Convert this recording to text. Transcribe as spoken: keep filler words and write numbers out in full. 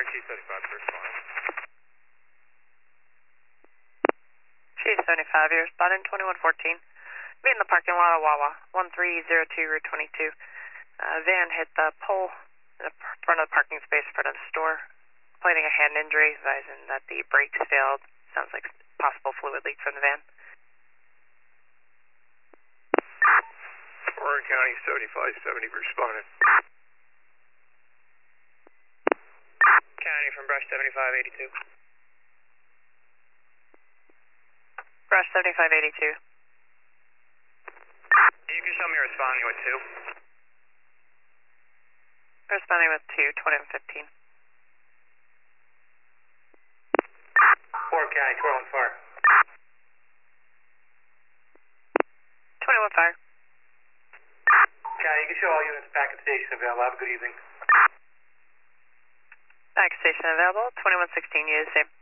fire, Chief seventy-five, first line. Chief seventy-five, you're responding twenty-one fourteen. Be in the parking lot of Wawa, one three zero two Route twenty-two. Uh, van hit the pole in the front of the parking space in front of the store, complaining a hand injury, advising that the brakes failed. Sounds like possible fluid leak from the van. Orange County seventy-five seventy, responding. County from Brush seventy-five eighty-two. Brush seventy-five eighty-two. You can show me responding with two. Responding with two, twenty-one fifteen. Fort County, twenty-one fire. twenty-one fire. County, you can show all units back at station available. Have a good evening. Back station available, twenty-one sixteen, you the same.